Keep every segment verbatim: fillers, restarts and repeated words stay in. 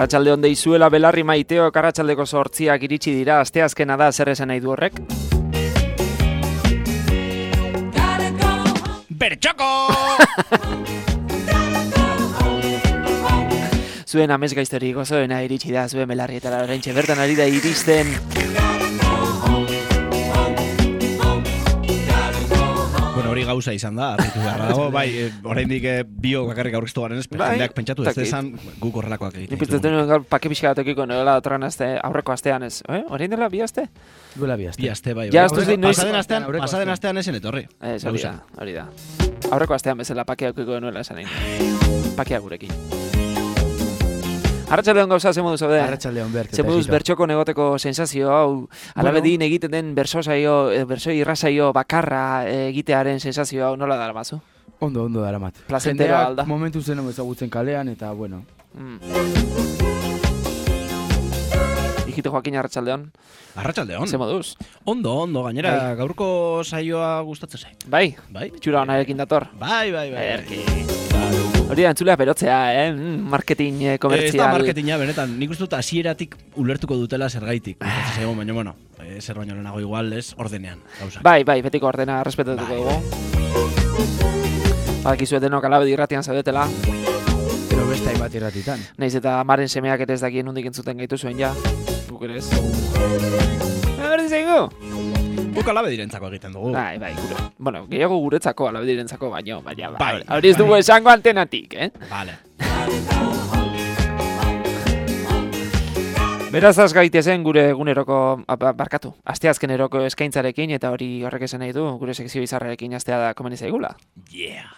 Arratsalde on deizuela belarri maiteo, arratsaldeko zortziak iritsi dira, asteazkena da, zer esan nahi du horrek? Bertxoko! Zuen amez gaiztori gozoena iritsi da, zuen belarrietara oraintxe bertan ari da iristen. Hori gauza izan da, arritu beharra dago, bai, oraindik bio bakarrik aurkeztu garen ez, jendeak pentsatu ez esan guk horrelakoak egiten. Nipiztetan nuen gaur pake pixka batekiko nola otran aste, aurreko astean ez, eh? Orain dela bi aste? Duela bi aste. Bi aste, bai. Ja, ez noiz... Pasaden astean, pasaden astean esen etorri. Ez, hori da, hori da. Aurreko astean bezala pakea okiko nuela esan egin. Pakea gurekin. Arratsaldeon gauza, ze moduz zaude? Arratsaldeon berk. Ze moduz bertxoko negoteko sensazio hau, alabedin egiten den bersosaio, bersoi irrasaio bakarra egitearen sensazio hau nola dara mazu? Ondo, ondo dara mat. Placentero alda. Momentu zen ezagutzen kalean eta, bueno. Mm. Ikite Joaquin, arratsaldeon. Arratsaldeon. Ze moduz? Ondo, ondo, gainera bai. Gaurko saioa gustatzen zait. Bai? Bai. Bitxura honarekin dator. Bai, bai, bai. Erki. Hori da, entzulea berotzea, eh? Marketing eh, komertzial. Ez da marketinga, benetan. Nik uste dut hasieratik ulertuko dutela zergaitik. Zego, baina, bueno, zer baino lehenago igual, ez ordenean. Gauza. Bai, bai, betiko ordena respetatuko dugu. Badakizu denok alabedi irratian zaudetela. Pero beste hainbat irratitan. Naiz eta amaren semeak ere ez dakien nondik entzuten gaitu zuen ja. Guk ere ez. Berdin zaigu? Guk alabedirentzako egiten dugu. Bai, bai, gure. Bueno, gehiago guretzako alabedirentzako baino, baina bai. Hori ez dugu esango antenatik, eh? Vale. Beraz az gaitezen gure eguneroko, barkatu, asteazkeneroko eskaintzarekin eta hori horrek esan nahi du, gure sekzio izarrarekin astea da komeni zaigula. Yeah.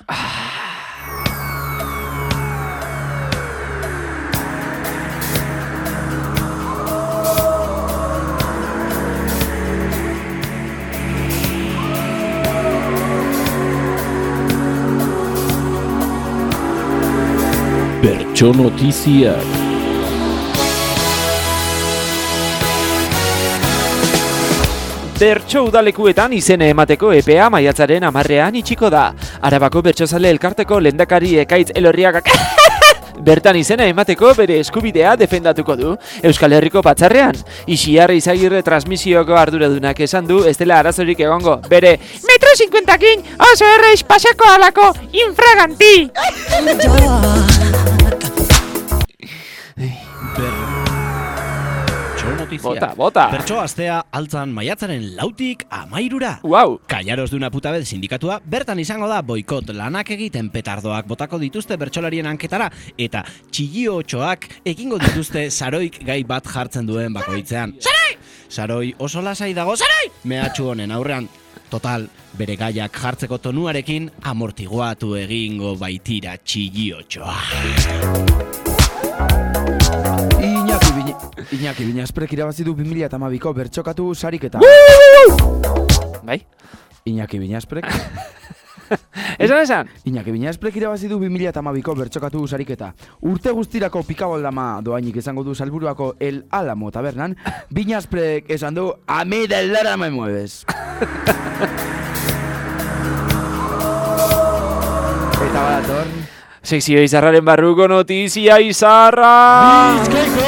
Bertso notiziak. Bertso udalekuetan izene emateko epea maiatzaren hamarrean itxiko da. Arabako bertsozale elkarteko lehendakari Ekaitz Elorriagak bertan izena emateko bere eskubidea defendatuko du. Euskal Herriko batzarrean, Ixiar Izagirre transmisioko arduradunak esan du ez dela arazorik egongo. Bere metro cincuentakin oso erreiz pasako alako infraganti! Bota, bota. Bertso astea altzan maiatzaren lautik amairura. Wow. Kallaros de una puta vez sindikatua bertan izango da boikot lanak egiten petardoak botako dituzte bertsolarien anketara eta txilliotxoak egingo dituzte saroik gai bat jartzen duen bakoitzean. Saroi! Saroi oso lasai dago, saroi! Mehatxu honen aurrean, total, bere gaiak jartzeko tonuarekin amortiguatu egingo baitira txilliotxoa. Iñaki Biñasprek irabazi du bi mila hamabiko bertxokatu sariketa. Bai? Iñaki Biñasprek. Esan esan? Iñaki Biñasprek irabazi du bi mila hamabiko bertxokatu sariketa. Urte guztirako pikaboldama doainik izango du Salburuako El Álamo tabernan. Biñasprek esan du, a mi del lara me mueves. Eta badator. Sekzio izarraren barruko notizia izarra! Bizkaiko!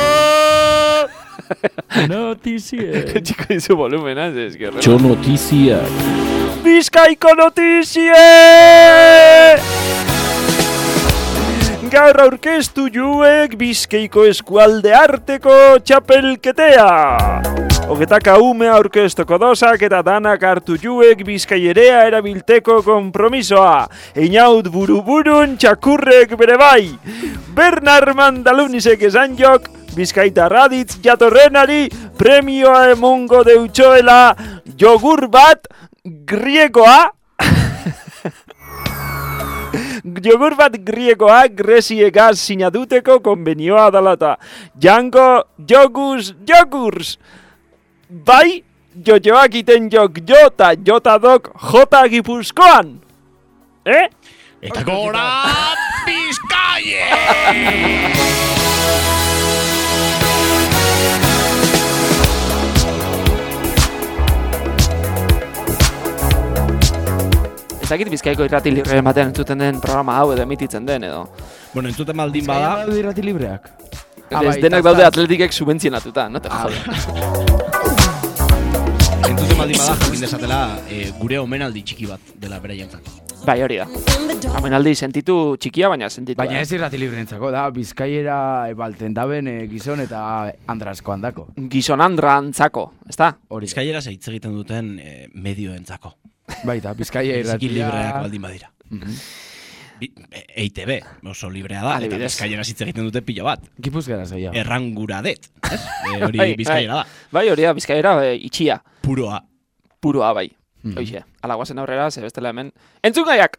Notizie. Txiko dizu volumena, ez que... Bertso notiziak. Bizkaiko notizie! Gaur aurkeztu juek Bizkaiko eskualde arteko txapelketea. Hogetaka ume aurkeztoko dosak eta danak hartu juek Bizkaierea erabilteko kompromisoa. Einaut buru-burun txakurrek bere bai. Bernard Mandalunisek esan jok, Bizkaita raditz jatorrenari premioa emongo deutxoela jogur bat griegoa. Jogur bat griegoa gresiegaz sinaduteko konbenioa dalata. Jango jogus jogurs. Bai, jojoak iten jok jota jota dok jota Gipuzkoan. Eh? Eta gora Bizkaie! Ezakit Bizkaiko irrati libre batean entzuten den programa hau edo emititzen den edo. Bueno, entzuten baldin bada... Bizkaia irrati libreak. Ah, bai, Ez denak tas, daude tas. atletikek subentzionatuta, no te jode. Entzuten baldin bada, jakin dezatela, eh, gure omenaldi txiki bat dela beraientzako. Bai, hori da. Omenaldi sentitu txikia, baina sentitu. Baina ez irrati librentzako, da, Bizkaiera balten daben eh, gizon eta andrasko handako. Gizon andra antzako, ez da? Hori. Bizkaiera hitz egiten duten eh, medioentzako. Baita, Bizkaia Biziki irratia. libreak baldin badira. Bi- E I T B oso librea da, eta Adibidez. Bizkaiera hitz egiten dute pilo bat. Gipuzkeraz gehiago. Erranguradet, ez? E, hori Bai, Bizkaiera da. Bai, hori da, Bizkaiera e, itxia. Puroa. Puroa bai. Hoxe, ala guazen aurrera, ze bestela hemen. Entzun gaiak!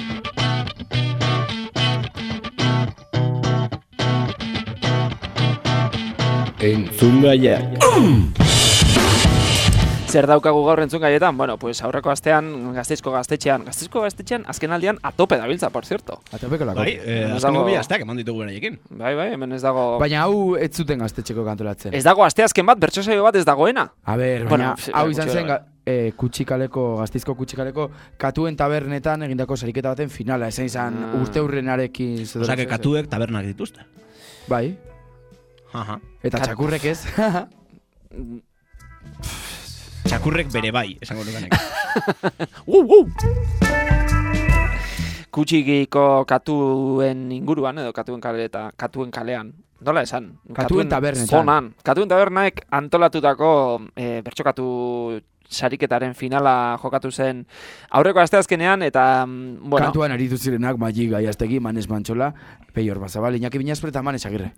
Entzun gaiak. Zer daukagu gaur entzun gaietan? Bueno, pues aurreko astean Gasteizko gaztetxean, Gasteizko gaztetxean azken aldian atope dabiltza, por cierto. Atopeko lako. Bai, eh, Ez azkengo dago- bi asteak eman ditugu beraiekin. Bai, bai, hemen ez dago... Baina hau ez zuten gaztetxeko kantolatzen. Ez dago asteazken bat, bertso saio bat ez dagoena. A ber, Bueno, baina pf, hau gutxi izan zen gara. ga- eh, kutsikaleko, Gasteizko kutsikaleko katuen tabernetan egindako sariketa baten finala. Ezen izan Ah. urte hurrenarekin. Osea, que katuek tabernak dituzte. Bai, Aha. eta Kat- txakurrek ez. Txakurrek bere bai, esango nukenek. Uh, uh! Kutxikiko katuen inguruan, edo katuen kale eta katuen kalean. Nola esan? Katuen tabernetan. Zonan. Katuen tabernaek antolatutako e, bertxokatu sariketaren finala jokatu zen aurreko asteazkenean, eta, mm, bueno, Kantuan aritu zirenak Magi Gaiastegi, Manes Mantxola, Peior Bazabal, Iñaki Binaspre eta Manes Agirre.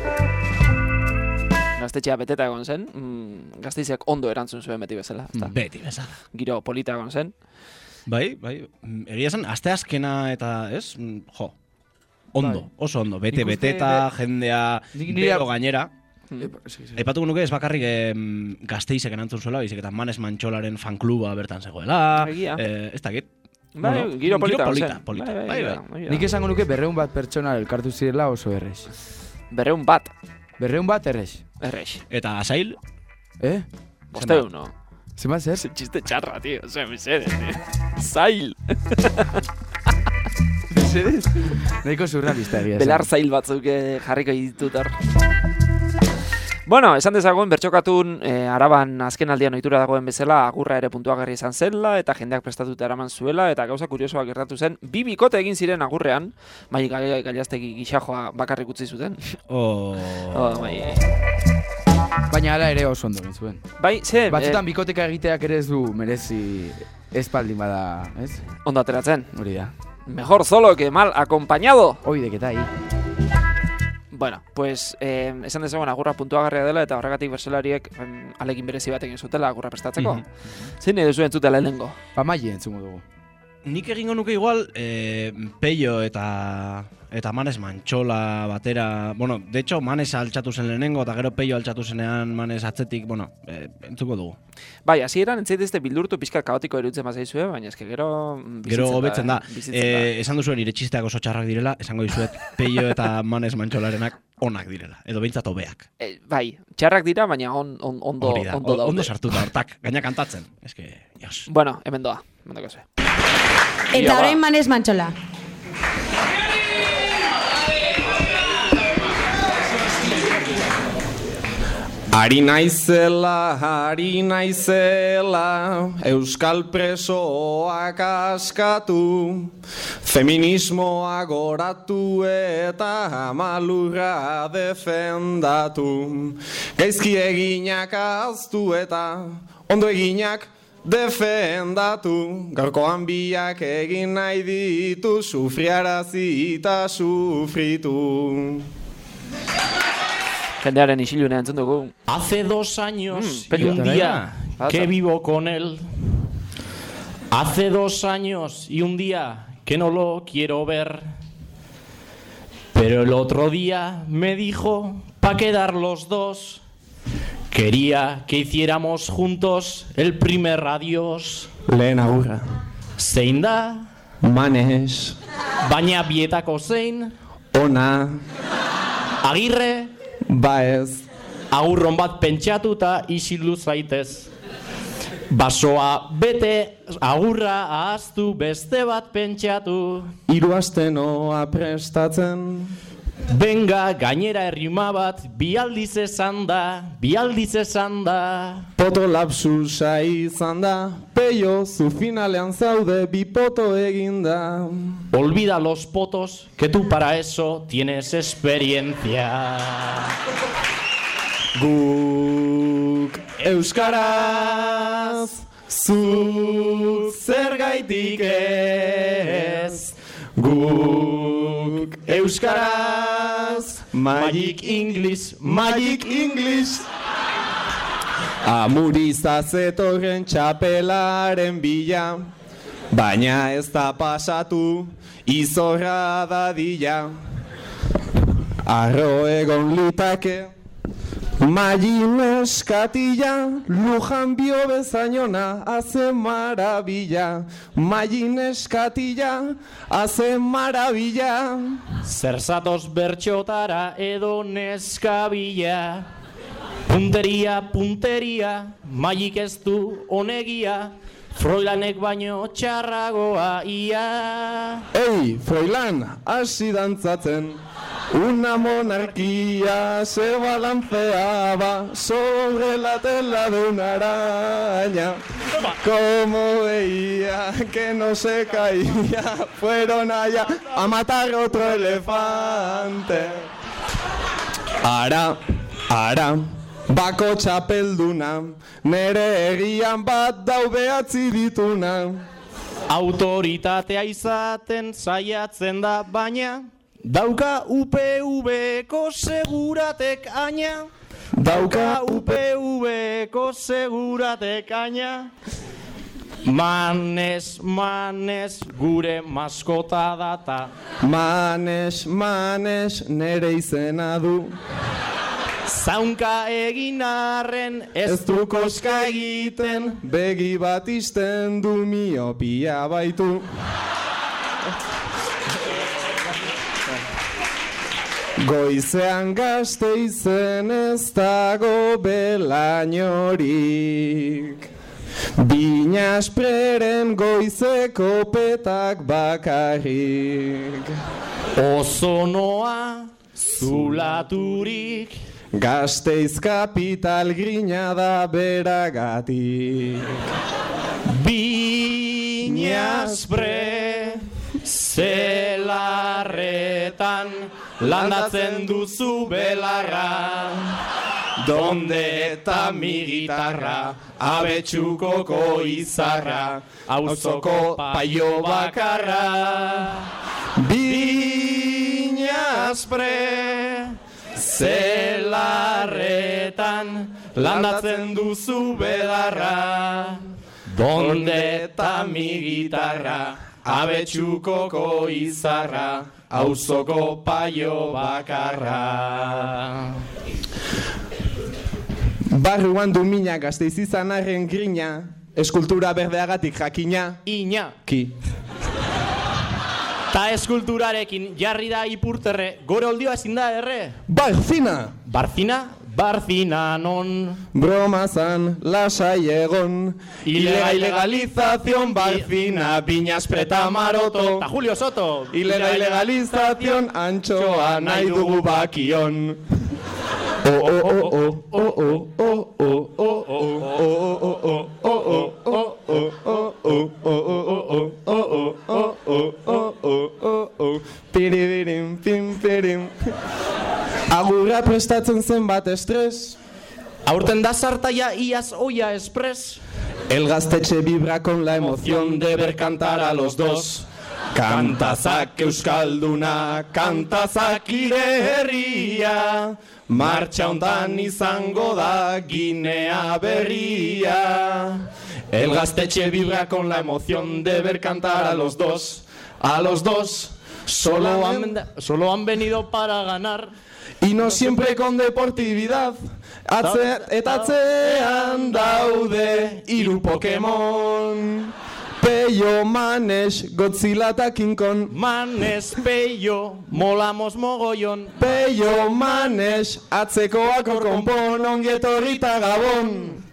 gaztetxea beteta egon zen, mm, Gasteizek ondo erantzun zuen beti bezala, ezta? Beti bezala. Giro polita egon zen. Bai, bai. mm, Egia esan, asteazkena eta, ez? Mm, Jo. Ondo, Bai. oso ondo. Bete, Nik uste beteta, jendea, Nik nire- bero gainera. Mm. Aipatuko nuke ez bakarrik em, Gasteizek erantzun zuela, baizik eta Manes Mantxolaren fankluba bertan zegoela. Egia. Eh, ez dakit. Bai, Bueno, giro polita egon polita, zen. polita. Bai, bai, Bai, bai. bai, bai. Nik esango nuke berreun bat pertsona elkartu zirela oso errez. Berreun bat, Berreun bat errez. errex. Eta asail, Eh? Bosteun, no? Zenbat zer? Ese chiste txarra, tío. Ose, mesedez, tío. Zail. Mesedez? Nahiko surrealista egia esan. Belar zail batzuk eh, jarriko ditut hor. Bueno, esan dezagun, bertxokatun eh, Araban azken aldian ohitura dagoen bezala agurra ere puntuagarri izan zela eta jendeak prestatuta eraman zuela eta gauza kuriosoak gertatu zen. Bi bikote egin ziren agurrean, bai gai- Gaiastegi gixajoa bakarrik utzi zuten. o... Oh, bai, Baina hala ere oso ondo egin zuen. bai, ze, Batzutan bikoteka egiteak ere ez du merezi espaldin bada, ez? eh, ondo ateratzen. Hori da. Mejor solo que mal acompañado. Oidek eta hi. Bueno, pues eh, esan dezagun agurra puntuagarria dela eta horregatik bersolariek em, alegin berezi bat egin zutela agurra prestatzeko. Mhm. Zein edo zuen zutela lehenengo? Ba, maile entzungo dugu. Nik egingo nuke igual, eh, Peio eta eta Manes Mantxola batera, bueno, de hecho Manes altxatu zen lehenengo eta gero Peio altxatu zenean Manes atzetik, bueno, eh, entzuko dugu. Bai, hasieran entzaitezte bildurtu pizka kaotiko eruditzen bazaizue, baina eske gero mm, Gero bizitzen hobetzen da. bizitzen Eh, esan duzuen nire txisteak oso txarrak direla, esango dizuet Peio eta Manes Mantxolarenak onak direla, edo behintzat hobeak. Eh, bai, txarrak dira, baina on, on, ondo, Hori da, ondo o- daude. ondo sartuta hortak, gaina kantatzen. Eske, jos. Bueno, hemen doa, hemen dako zue. Eta orain Manes Mantxola. Ari naizela, ari naizela, euskal presoak askatu, feminismoa goratu eta amalurra defendatu, gaizki eginak aztu eta ondo eginak defendatu, gaurkoan biak egin nahi ditu, sufriarazi eta sufritu. Jendearen isilunea entzun dugu. Hace dos años Mm, y pello. un día Pasa. que vivo con él. Hace dos años y un día que no lo quiero ver. Pero el otro día me dijo, pa' quedar los dos, quería que hiciéramos juntos el primer adiós. Lehen agurra. Zein da, Manes, baina bietako zein, ona, Agirre, ba ez, agurron bat pentsatuta isildu zaitez. Basoa bete, agurra ahaztu, beste bat pentsatu. hiru aste noa prestatzen, Benga, gainera errima bat, bi aldiz esan da, bi aldiz esan da. Poto lapsusa izan da, peio, zu finalean zaude, bi poto eginda. Olvida los potos, que tú para eso tienes experiencia. Guk euskaraz, zuk zergaitik ez. Guk euskaraz, Magic English, Magic English. Amuriza zetorren txapelaren bila, baina ez da pasatu, izorra dadila. Arro egon litake, Magin eskatila, lujan bio bezainona, hace maravilla. Magin eskatila, hace maravilla. Zer zatoz bertxotara edo neskabila. Punteria, punteria, Magik ez du onegia, Froilanek baino txarragoa ia. Ei, Froilan, hasi dantzatzen. Una monarquía se balanceaba sobre la tela de una araña. Como veía que no se caía, fueron allá a matar otro elefante. Ara, ara, bako txapelduna, nere egian bat dau behatzi dituna. Autoritatea izaten saiatzen da baina, dauka U P V-ko seguratek aina. Dauka U P V-ko seguratek aina. Manes, manes, gure maskota data. Manes, manes, nere izena du. Zaunka egin arren ez du koska egiten, begi bat izten du miopia baitu. Goizean Gasteizen ez dago belainorik, Binaspreren goizeko petak bakarrik. Ozonoa zulaturik, Gasteiz kapital grina da beragatik. Binaspre zelarretan landatzen duzu belarra, donde eta mi gitarra, abetsukoko izarra, auzoko paio bakarra. Binaspre zelarretan landatzen duzu belarra, donde eta mi gitarra, abetsukoko izarra, auzoko paio bakarra. Barruan du mina Gasteiz izan arren grina, eskultura berdeagatik jakina. Ina. Ki. Ta eskulturarekin jarri da ipurterre, gore oldioa ezin da erre. Barzina! Barzina? Barzina non. Bromazan lasai egon. Ilegal Ilegalización Barzina, Binaspre eta Maroto. Ta Julio Soto. Ilegal Ilegalización antxoa nahi dugu bakion. Oh oh oh oh oh oh oh oh oh. Piribirim, pim, pirim. Agurra prestatzen zen bat estres. Aurten da sartaia iaz oia espres. El gaztetxe vibra con la emoción de ver cantar a los dos. Kantazak euskalduna, kantazak ire herria. Martxa hontan izango da Ginea berria. El gaztetxe vibra con la emoción de ver cantar a los dos. A los dos. Solo han, solo han venido para ganar. Y no siempre con deportividad. Atze, eta atzean daude hiru Pokemon. Peio, Manes, Godzilla eta King Kong. Manes, Peio, molamos mogollon. Peio, Manes, atzekoako konpon, ongietorri eta Gabon.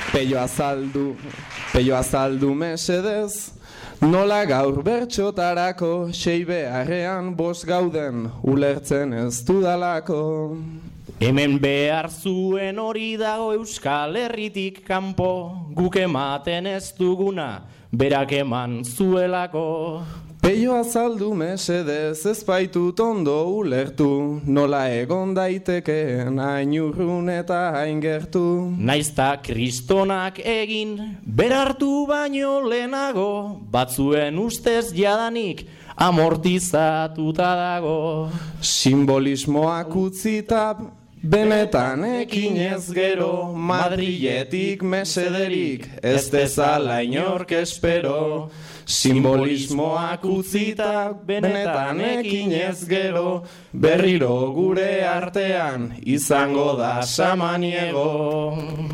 Peio azaldu, peio azaldu mesedez, nola gaur bertxotarako sei beharrean bost gauden ulertzen ez dudalako. Hemen behar zuen hori dago Euskal Herritik kanpo, guk ematen ez duguna, berak eman zuelako. Peio azaldu mesedez ez baitut ondo ulertu, nola egon daitekeen hain urrun eta hain gertu. Naizta kristonak egin, berartu baino lehenago, batzuen ustez jadanik amortizatuta dago. Simbolismoak utzita, benetan ekinez gero, Madriletik mesederik ez dezala inork espero. Simbolismoak utzita, benetan ekinez gero, berriro gure artean izango da samaniego.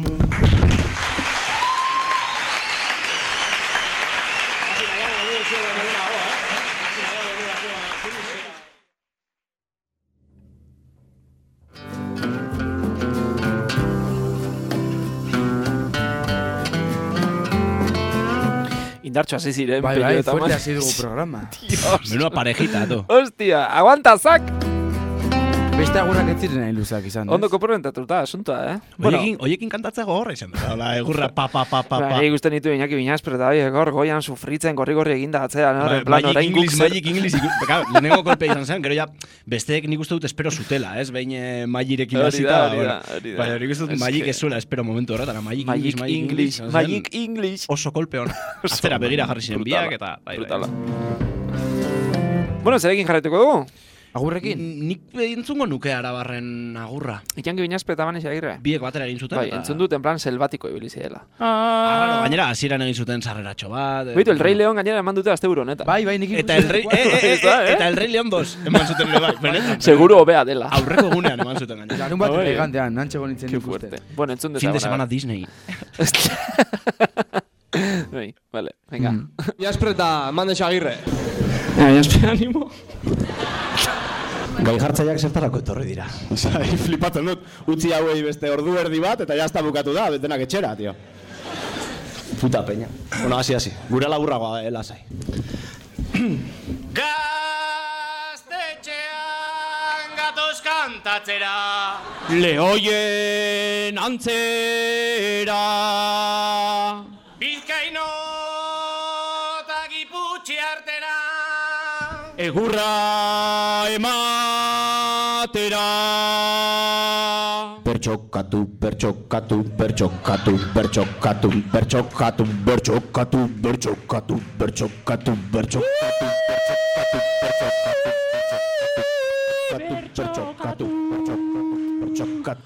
Indartxo hasi ziren. Bai, bai, fuerte hasi dugu programa. Dios. Menuda parejita, tu. Hostia, aguanta, zak! Beste agurrak ez ziren nahi luzak izan, ez? Ondo kopromentatuta, asuntoa, eh? Oiekin, oiekin kantatzea gogorra izan da. Hola, egurra pa, pa, pa, pa, pa. Bai, ikusten ditu Iñaki Biñas, pero da, gor, goian sufritzen, gorri-gorri eginda atzea, no? Bai, En plan, Magic orain guk English, zer- Magic English, iku- Claro, lehenengo kolpea izan zen, gero ja, besteek nik uste dut espero zutela, ez? Behin eh, Magirekin Hori hasita, da, hori bueno. da, hori da. Baina nik uste dut Es Magic que- ez zuela espero momentu horretan, Magic Magic English, Magic English, English. Magic English. Oso kolpe hona. Atzera begira jarri ziren Brutala, biak eta... bai, bai. brutala. Bueno, zerekin jarraituko dugu? Agurrekin? Nik entzungo nuke Arabarren agurra. Iñaki Biñas petaban Agirre. Biek batera egin zuten. Bai, eta- entzun dut en plan selvatiko ibili zirela. Ah, gainera, hasieran egin zuten sarreratxo bat. Beitu, el Rey León gainera eman dute azte buru honetan. Bai, bai, nik Eta el rey, eh, eh, eh, Ez da, eh? eta el Rey León dos eman zuten ere bai. benetan. Seguro hobea dela. Aurreko egunean eman zuten gainera. Larun bat Bai. elegantean, nantxe gonitzen Qué ikusten. fuerte. Bueno, entzun Fin de dezagun, semana a ver. Disney. Bai, vale, venga. Mm. Jaspreta, mande Agirre. Ja, jaspe animo. Gai jartzaileak zertarako etorri dira. Osea, flipatzen dut. Utzi hauei beste ordu erdi bat eta jazta bukatu da, betenak etxera, tio. Puta peña. Bueno, hasi, hasi. Gure laburragoa, eh, lasai. Gaztetxean gatoz kantatzera, lehoien antzera. Bizkaino eta Giputxi artera, egurra ematera. Pertsokatu, pertsokatu, pertsokatu, pertsokatu, pertsokatu, pertsokatu, pertsokatu, pertsokatu, pertsokatu, pertsokatu, pertsokatu,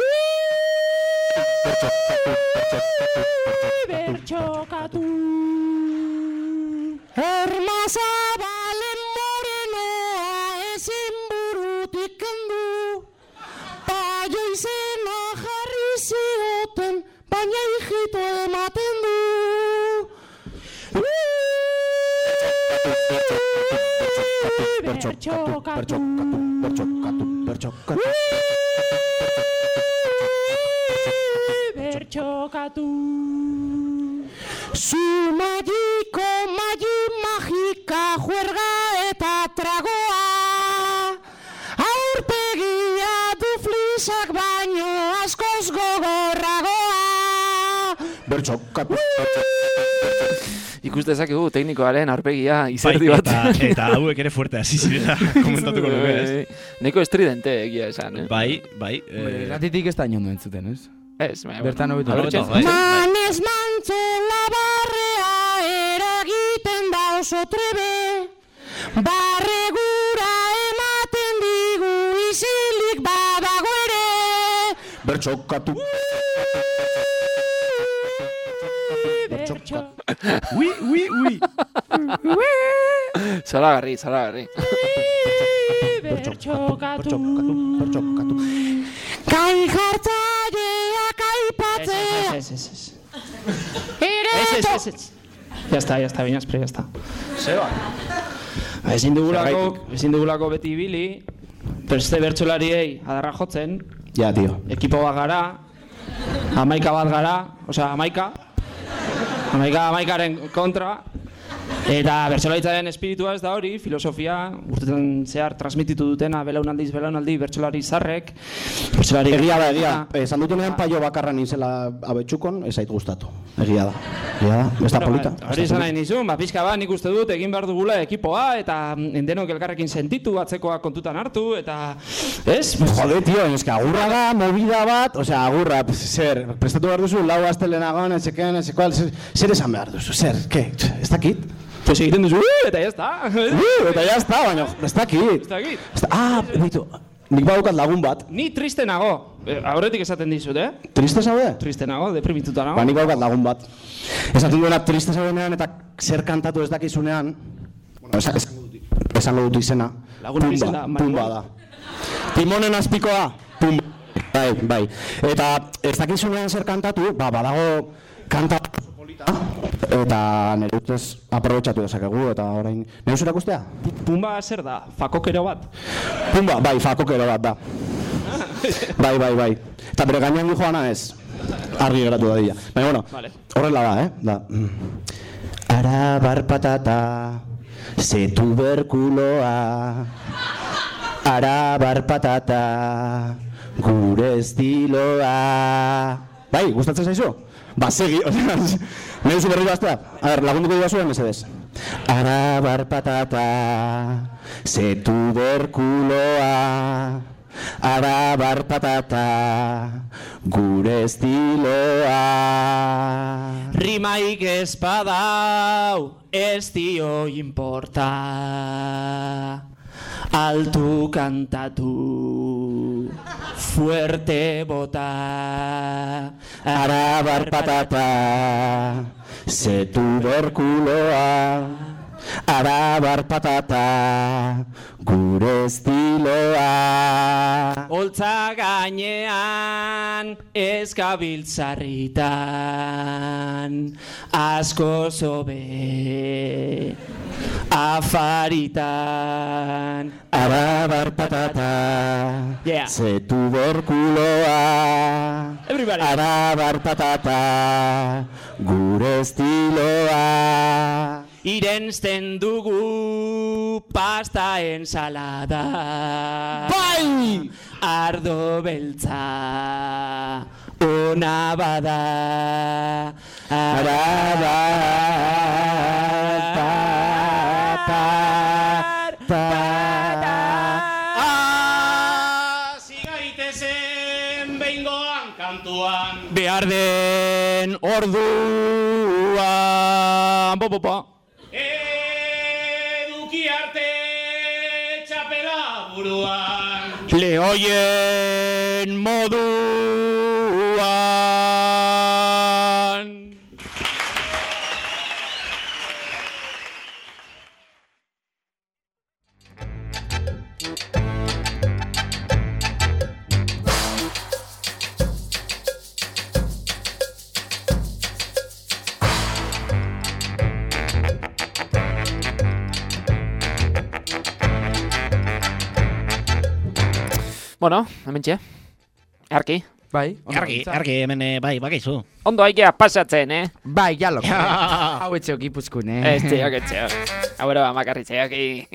Bertxokatu Ermazabalen morenoa ezin burutik kendu Paio izena jarri zioten, baina hijito ematen du Bertxokatu, pertsokatu, pertsokatu. Bertxokatu Zu magiko, magi magika, juerga eta tragoa Aurpegia du flisak baino askoz gogorragoa Bertxokatu. Ikus dezakegu teknikoaren aurpegia izerdi Bai, bat. eta, eta hauek ere fuerte hasi zirela komentatuko nuke, ez? Neko estridente egia esan, eh? Bai, bai. Hombre, eh, Irratitik ez da inondo entzuten, ez? Ez, bai, Bertan hobeto. Hobeto, Bai. Manez mantzola barrea eragiten da oso trebe Barregura ematen digu isilik badago ere Bertxokatu. Bertxokatu Ui, ui, ui. Zalagarri, zalagarri. Bertxokatu Bertxokatu. Kai jartzaileak aipatzea Ez, ez, ez. Ere Ez, ez, to- ez, ez. Ya está, ya está, Biñas, pero ya está. Zeba. Ezin dugulako, ezin dugulako beti ibili, beste bertsolariei adarra jotzen, Ja, tio. ekipo bat gara, Amaika bat gara, osea, amaika. Amaika, amaikaren kontra. Eta bertsolaritzaren espiritua ez da hori, filosofia, urtetan zehar transmititu dutena belaunaldiz belaunaldi bertsolari zarrek. Bertsolari Egia da, egia. Esan dutenean paio bakarra nintzela abetxukon, ez zait gustatu. Egia da. Egia da, ez da polita. Hori esan nahi nizun, ba, pixka bat nik uste dut egin behar dugula ekipoa eta denok elkarrekin sentitu, atzekoa kontutan hartu, eta... Ez? Jode, tio, eska agurra da, movida bat, osea, agurra, zer, prestatu behar duzu, lau astelenagon, etxeken, etxekoal, zer esan behar duzu, zer, ke, ez dakit? Pues egiten duzu, uh, eta ya está. Uh, eta ya está, baina, ez dakit. Ez dakit. Ah, bitu, nik badukat lagun bat. Ni triste nago, aurretik esaten dizut, eh? Triste zaude? Triste nago, deprimituta nago. Ba, nik badukat lagun bat. Esaten duena triste zaudenean eta zer kantatu ez dakizunean, bueno, esan, esango dut izena, Lagun izena, pumba, pumba da. Timonen azpikoa, pumba. Bai, bai. Eta ez dakizunean zer kantatu, ba, badago kanta eta nire ustez aprobetxatu dezakegu eta orain... Nire usurak ustea? Pumba zer da? Fakokero bat? Pumba, bai, fakokero bat da. Bai, bai, bai. Eta bere gainean du joana ez. Argi geratu da dira. Baina, bueno, vale. Horrela da, eh? Da. Ara barpatata, ze tuberkuloa. Ara barpatata, gure estiloa. Bai, gustatzen zaizu? Ba, segi, osea, nahi duzu berri bastea? A ber, lagunduko dira zuen, mesedez. Ara barpatata, ze tuberkuloa. Ara barpatata, gure estiloa. Rimaik ez badau, ez dio importa. Altu kantatu, fuerte bota. Ara barpatata, ze tuberkuloa. Ara barpatata, gure estiloa. Holtza gainean ez gabiltzarritan, asko zobe afaritan. Ara barpatata, Yeah. ze tuberkuloa. Everybody. Ara barpatata, gure estiloa. Irensten dugu pasta ensalada. Bai! Ardo beltza ona bada. Ara barpatata. Hasi gaitezen behingoan kantuan. Behar den orduan. Bo, bo, bo. Eduki arte txapela buruan. Lehoien moduan. Bueno, hementxe. Arki. Bai, Argi, argi, hemen, eh, bai, bakaizu. Ondo aikea pasatzen, eh? Bai, jalo. Hau etxeok ipuzkun, eh? Ez txeok, ez txeok. Hau ero, makarritxeok.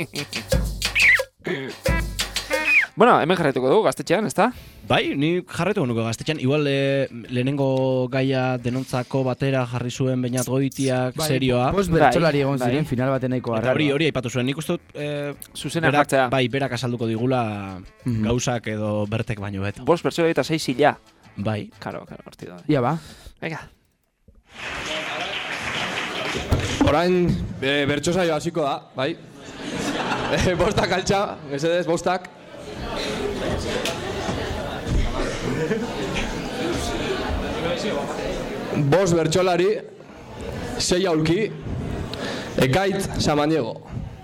Bueno, hemen jarretuko dugu gaztetxean, ezta? Bai, ni jarretuko nuko gaztetxean. Igual eh, lehenengo gaia denontzako batera jarri zuen Beñat Goitiak Bai, serioa. Bost bertsolari egon Bai. ziren, final baten nahiko Eta arraroa. hori hori aipatu zuen. Nik uste dut eh, Zuzena berak- jartzea. bai, berak azalduko digula Mhm. gauzak edo bertek baino beto. Bost pertsona eta sei zila. Bai. Karo, karo, horti da. Ia ba. Venga. Orain e, bertso saio hasiko da, bai? E, bostak altxa, mesedez, bostak. Bost bertsolari, sei aulki, Ekaitz Samaniego.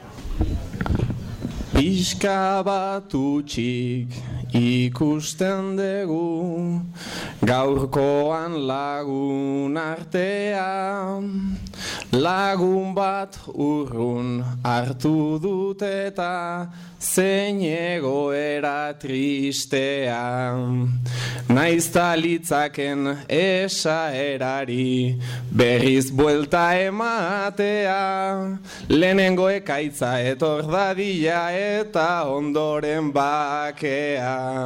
Pixka bat utxik ikusten dugu, gaurkoan lagun artean, Lagun bat urrun hartu dut eta zein egoera tristean. Naizta litzaken esaerari berriz buelta ematea. Lehenengo ekaitza etor dadila eta ondoren bakea.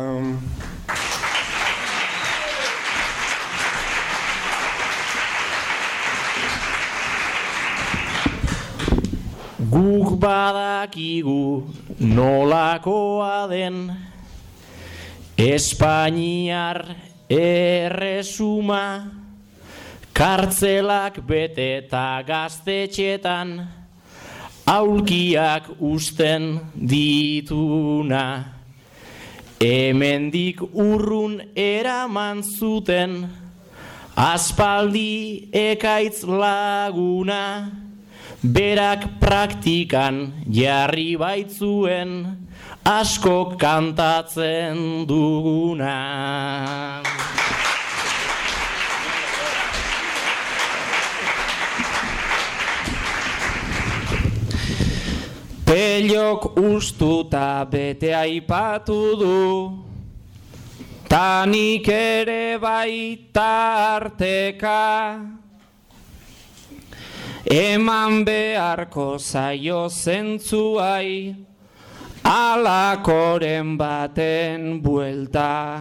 Guk badakigu nolakoa den Espainiar erresuma, kartzelak bete eta gaztetxetan aulkiak usten dituna. Hemendik urrun eraman zuten aspaldi ekaitz laguna, berak praktikan jarri baitzuen asko kantatzen duguna. Pelok ustuta bete aipatu du, tanik ere baita arteka, eman beharko zaio zentzuai, alakoren baten buelta.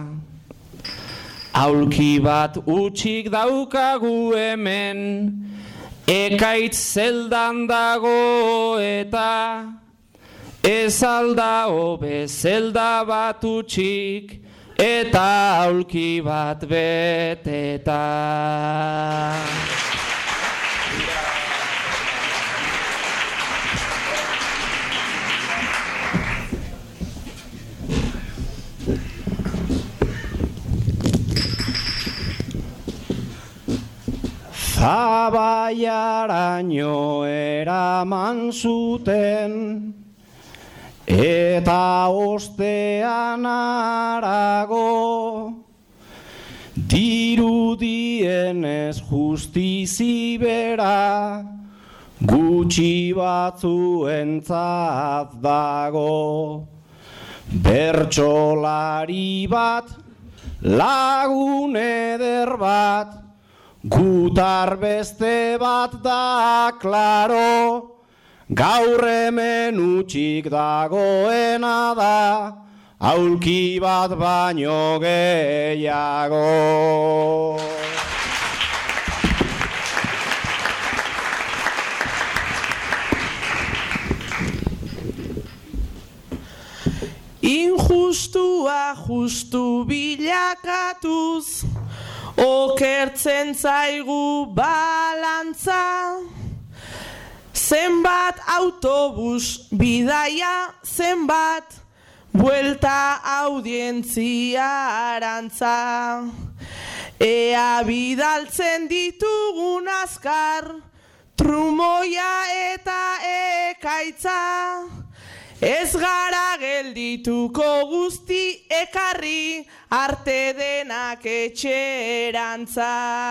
Aulki bat utxik daukagu hemen, ekaitz zeldan dago eta ez alda hobe zelda bat utxik eta aulki bat beteta. Zabaiaraino eraman zuten eta ostean arago, dirudienez justizi bera gutxi batzuentzat dago. Bertsolari bat, lagun eder bat, gutar beste bat da klaro, gaur hemen utxik dagoena da, aulki bat baino gehiago. Injustua justu bilakatuz, okertzen zaigu balantza, zenbat autobus bidaia, zenbat buelta audientzia arantza. Ea bidaltzen ditugun azkar, trumoia eta ekaitza, ez gara geldituko guzti ekarri arte denak etxerantza.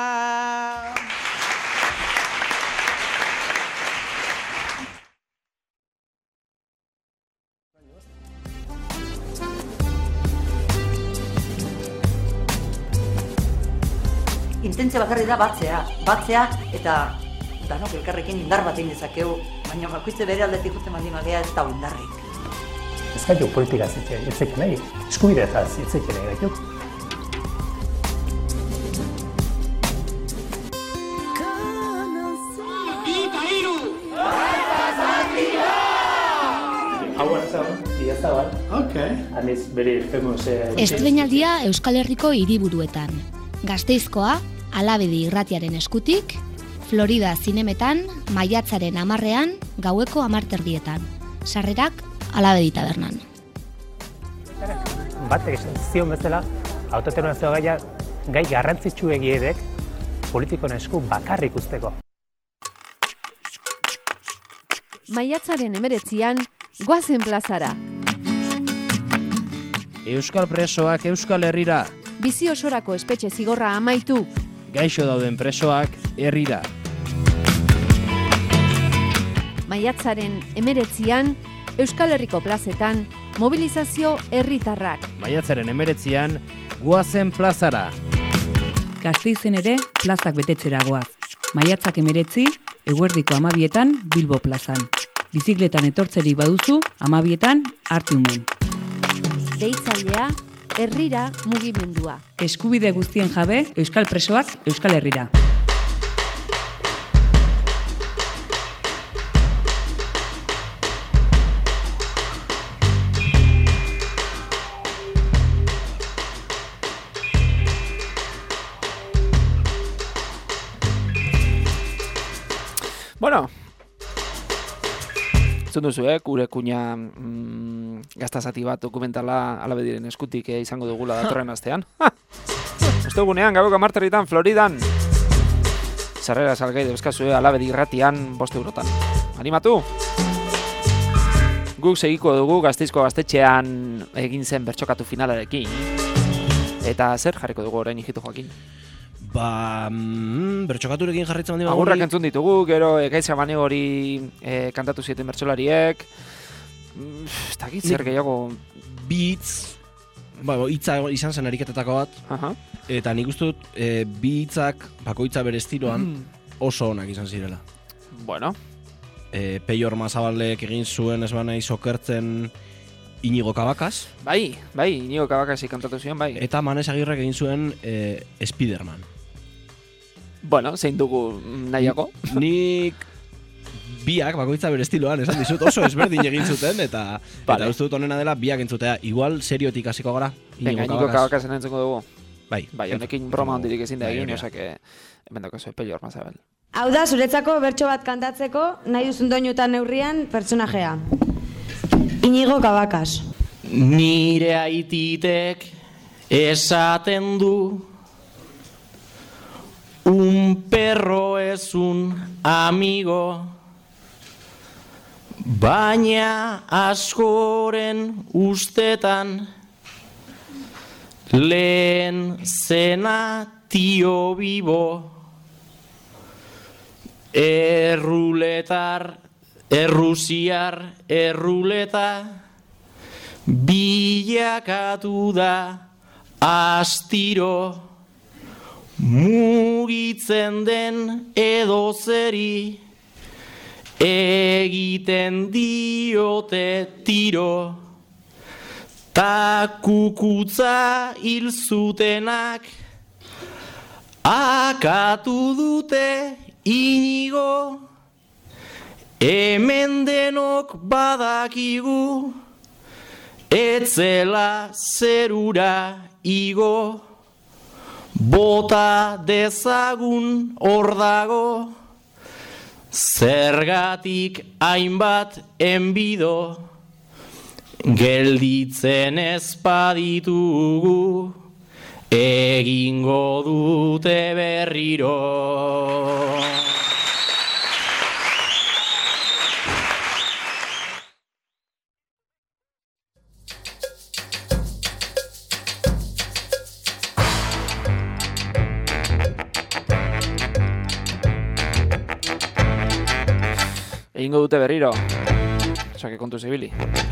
Intentzia bakarri da batzea, batzea eta danok elkarrekin indar bat egin dezakegu, baina bakoitze bere aldetik justen baldin bagea ez da indarrik. Ez gaitu politika zitzek nahi, eskubide eta zitzek nahi gaitu. Estreinaldia Euskal Herriko hiriburuetan. Gasteizkoa, Alabedi irratiaren eskutik, Florida zinemetan, maiatzaren hamarrean, gaueko hamarterdietan. Sarrerak Alabedi tabernan. Batek esan zion bezala, autodeterminazio gaia gai garrantzitsu egiedek politikoen esku bakarrik usteko. Maiatzaren emeretzian, goazen plazara. Euskal presoak Euskal Herrira. Bizi osorako espetxe zigorra amaitu. Gaixo dauden presoak herrira. Maiatzaren emeretzian, Euskal Herriko plazetan, mobilizazio herritarrak. Maiatzaren emeretzian, goazen plazara. Gasteizen ere plazak betetzera goaz. Maiatzak emeretzi, eguerdiko amabietan Bilbo plazan. Bizikletan etortzerik baduzu, amabietan Artiumen. Deitzailea, herrira mugimendua. Eskubide guztien jabe, Euskal presoak Euskal Herrira. Bueno, zundu zu, eh? Gure kuña mm, gaztazati bat dokumentala Alabediren eskutik eh, izango dugula datorren astean. Ostegunean, gaueko hamarterritan, Floridan. Sarrera salgai dauzkazue Alabedi irratian bost eurotan. Animatu! Guk segiko dugu Gasteizko gaztetxean egin zen bertxokatu finalarekin. Eta zer jarriko dugu orain hijitu Joakin? Ba, mm, bertxokaturekin jarritzen bandi agurrak entzun ditugu, gero ekaitza manegori e, kantatu zieten bertsolariek. Ez dakit zer gehiago... Bitz, ba, hitza izan zen ariketetako bat, Aha. eta nik uste dut e, bi hitzak bakoitza bere estiloan oso onak izan zirela. Bueno. E, Peior Mazabalek egin zuen ez banai sokertzen Inigo Kabakaz. Bai, bai, Inigo Kabakaz kantatu zuen, bai. Eta Manes Agirrek egin zuen e, Spiderman. Bueno, zein dugu nahiago? Nik biak bakoitza bere estiloan, esan dizut, oso ezberdin egin zuten, eta vale. Eta uste dut honena dela biak entzutea. Igual seriotik hasiko gara. Venga, Inigo Kabakazen entzuko dugu. Bai. Bai, honekin broma hondirik ezin da egin, osake, hemen dako zuen Peior Mazabel. Hau da, zuretzako bertso bat kantatzeko, nahi duzun doinutan neurrian pertsonajea. Inigo Kabakaz. Nire aititek esaten du un perro es un amigo, baina askoren ustetan lehen zena tio bibo, erruletar, errusiar, erruleta bilakatu da astiro. Mugitzen den edozeri egiten diote tiro, ta kukutza hil zutenak akatu dute Inigo, hemen denok badakigu etzela zerura igo. Bota dezagun hor dago, zergatik hainbat enbido, gelditzen ez baditugu, egingo dute berriro. Egingo dute berriro. Osake kontu zibili.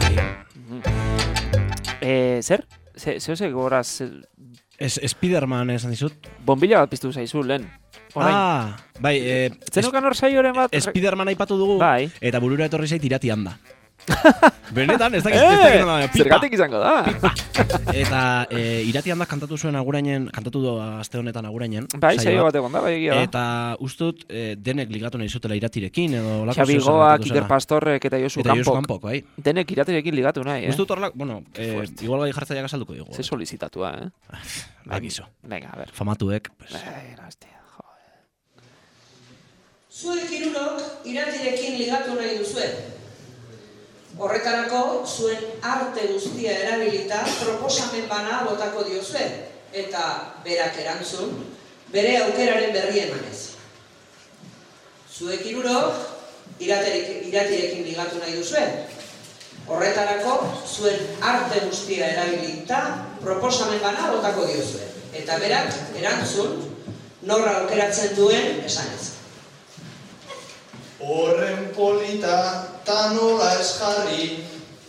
Eh, zer? Ze, ze ose goraz... Es, Spiderman esan dizut. Bombilla bat piztu zaizu, lehen. Orain. Ah, bai... Eh, Zenukan hor saioren bat... Spiderman aipatu dugu, bai. Eta burura etorri zait iratian da. Benetan, ez dakit eh, ez dakit zergatik izango da. Eta e, iratian da kantatu zuen agurainen, kantatu du aste honetan agurainen. Bai, saio bat egon da, bai egia da. Eta ustut e, denek ligatu nahi zutela iratirekin, edo... Xabi Goak, Iker Pastorrek eta Josu Kampok. Eta Josu Kampok, bai. Denek iratirekin ligatu nahi, eh? Ustut horrelak, bueno, e, igual gai jartzaiak asalduko dugu. Ze solizitatua, eh? Bai, gizo. Venga, a ver. Famatuek, pues... Bai, hostia, joder. Zuek hirurok iratirekin ligatu nahi duzuen. Horretarako, zuen arte guztia erabilita proposamen bana botako diozue, eta berak erantzun, bere aukeraren berri emanez. Zuek hirurok iratirekin ligatu nahi duzuen. Horretarako, zuen arte guztia erabilita proposamen bana botako diozue, eta berak erantzun, norra aukeratzen duen esanez. Horren polita ta nola ez jarri,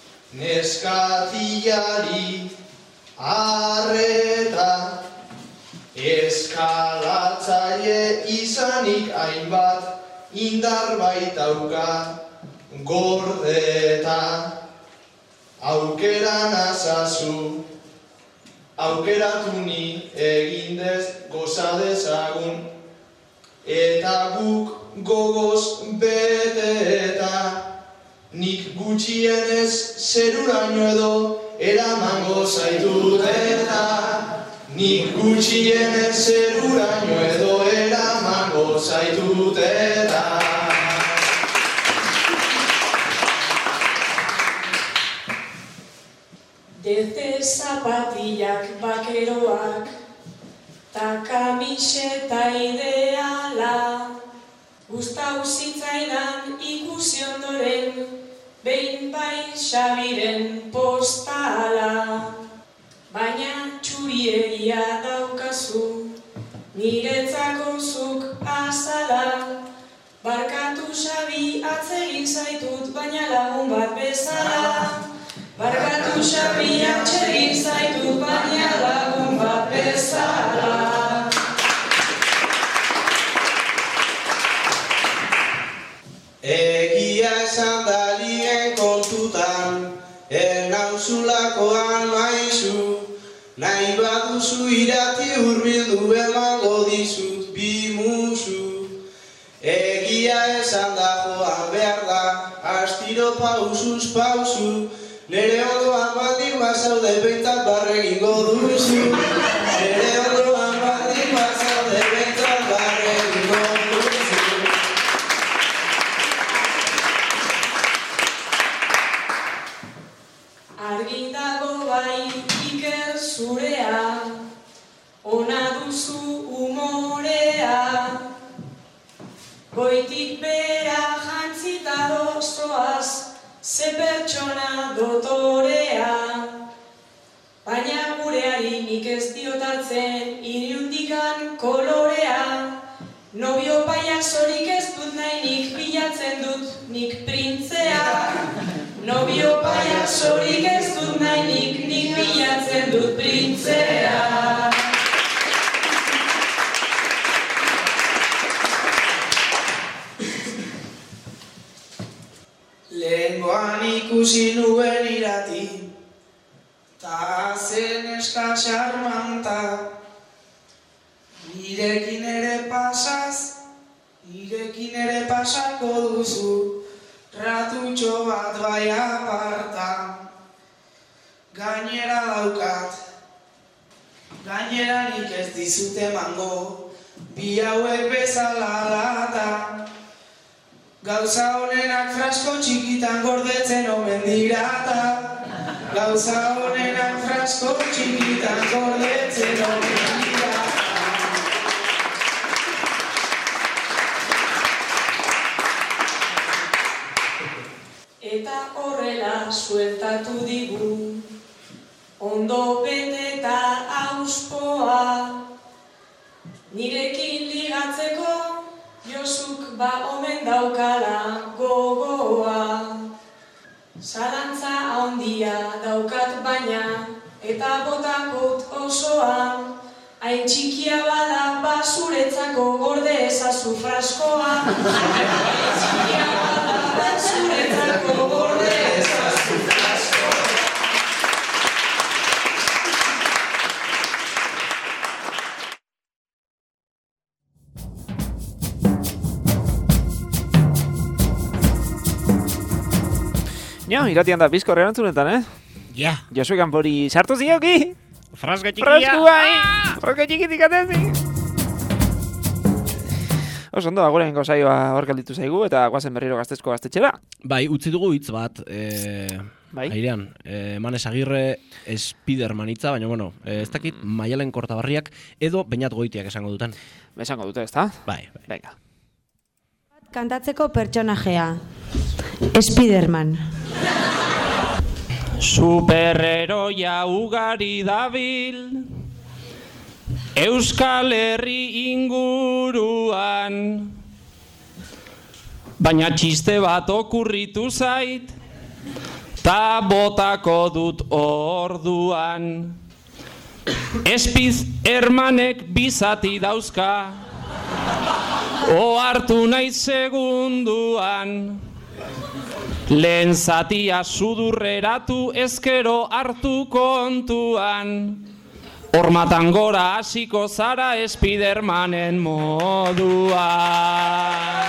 neskatilari arreta. Eskalatzaile izanik hainbat indar baitauka gordeta. Aukera nazazu, aukeratu ni egindez goza dezagun, eta guk gogoz beteta, nik gutxienez zeruraino edo eramango zaitut eta, nik gutxienez zeruraino edo eramango zaitut eta. Dete zapatillak bakeroak, ta kamiseta ideala, gustau zitzaidan ikusi ondoren, behin bai Xabiren postala. Baina txuriegia daukazu, niretzako zuk azala, barkatu Xabi atzegin zaitut, baina lagun bat bezala. Barkatu Xabi atzegin zaitut, baina lagun bat bezala. Egia esan dalien kontutan, ernauzulakoan maizu, nahi baduzu irati hurbildu emango dizut bi musu. Egia esan da joan behar da, astiro pausuz pausu, nere ondoan baldin bazaude behintzat barregingo duzu. Nere ondoan baldin bazaude behintzat barregingo duzu. Argi dago bai Iker zurea, ona duzu umorea, goitik bera jantzita dozoaz, ze pertsona dotorea. Baina gureari nik ez diotartzen inundikan kolorea, nobio paiasorik ez dut nahi nik bilatzen dut nik printzea. Nobio paiasorik ez dut nahi nik nik bilatzen dut printzea. Lehengoan ikusi nuen irati, ta zen eska xarmanta. Nirekin ere pasaz, nirekin ere pasako duzu, ratutxo bat bai aparta. Gainera daukat, gainera nik ez dizut emango, bi hauek bezala lata. Gauza honenak frasko txikitan gordetzen omen dirata. Gauza honenak frasko txikitan gordetzen omen dirata. Eta horrela sueltatu digu, ondo beteta auspoa, nirekin ligatzeko Josuk ba omen daukala gogoa. Zalantza handia daukat baina, eta botakot osoa, hain txikia bada basuretzako gorde ezazu fraskoa. Hain txikia bada basuretzako gorde ezazu fraskoa. Ja, iratian da bizko erantzunetan, eh? Ja. Josue Kanpori sartu zioki! Frasko txikia! Frasko bai! Frasko txikitik atezi! Oso ondo, agurengo saioa hor gelditu zaigu eta guazen berriro Gaztezko gaztetxera. Bai, utzi dugu hitz bat, e, bai? airean, e, Manes Agirre Spiderman hitza, baina bueno, e, ez dakit Maialen Kortabarriak edo Beñat Goitiak esango duten. Esango dute, ezta? Bai, bai. Venga. Kantatzeko pertsonajea. Spiderman. Superheroia ugari dabil Euskal Herri inguruan baina txiste bat okurritu zait, ta botako dut orduan. Espiz hermanek bizati dauzka, ohartu naiz segunduan. Lehen zatia sudurreratu ezkero hartu kontuan. Hormatan gora hasiko zara Spidermanen moduan.